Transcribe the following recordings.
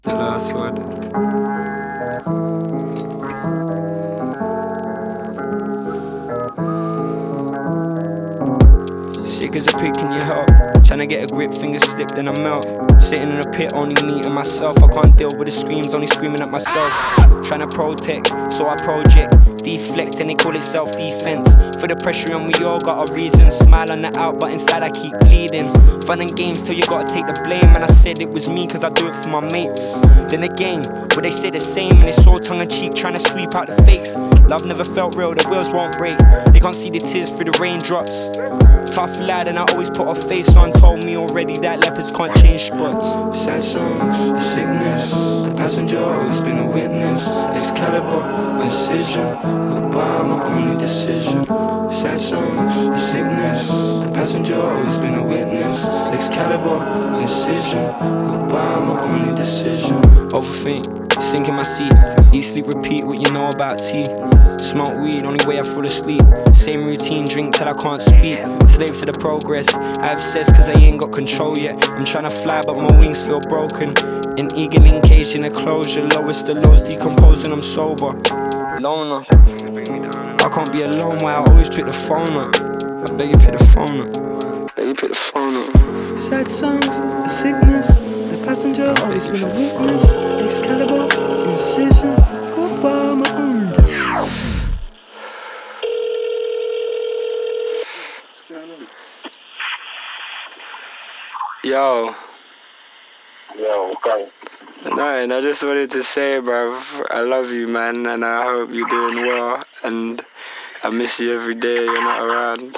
The last word. Sick as a pig, can you help? Tryna get a grip, fingers slip, then I melt. Sitting in a pit, only meeting myself. I can't deal with the screams, only screaming at myself. Tryna protect, so I project. Deflect and they call it self-defense. For the pressure on, we all got our reasons. Smile on the out, but inside I keep bleeding. Fun and games till you gotta take the blame. And I said it was me cause I do it for my mates. Then again, but they say the same. And it's all tongue-in-cheek, trying to sweep out the fakes. Love never felt real, the wheels won't break. They can't see the tears through the raindrops. Tough lad and I always put a face on. Told me already that leopards can't change spots. Sad songs, the sickness. The passenger always been a witness. Excalibur, incision. Goodbye, my only decision. Sad songs, the sickness. The passenger always been a witness. Excalibur, incision. Goodbye, my only decision. Overthink, sink in my seat. Eat, sleep, repeat what you know about tea. Smoke weed, only way I fall asleep. Same routine, drink till I can't speak. Slave to the progress, I obsess cause I ain't got control yet. I'm tryna fly but my wings feel broken. An eagle encaged in a closure. Lowest the lows decomposing, I'm sober. Loner, I can't be alone, why I always pick the phone up. I beg you pick the phone up. Beg you pick the phone up. Sad songs, the sickness. The passenger always been a witness. Excalibur, incision. Goodbye, my own. Yo. Yo, okay. Nothing, I just wanted to say, bruv, I love you, man, and I hope you're doing well, and I miss you every day you're not around.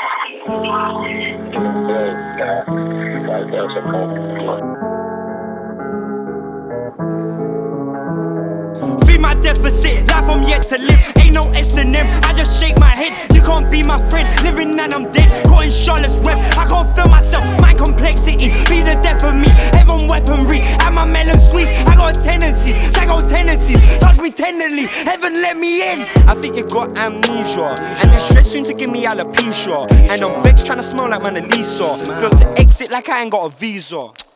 Feed my deficit, life I'm yet to live. Ain't no S&M, I just shake my head. You can't be my friend, living and I'm dead. Caught in Charlotte's web, I can't feel myself. My complexity, be the death of me. Heaven weaponry, and my melon squeeze. I got tendencies, psycho tendencies. Touch me tenderly, heaven let me in. I think you got amnesia, and the stress soon to give me alopecia. And I'm vexed trying to smell like Mona Lisa. Feel to exit like I ain't got a visa.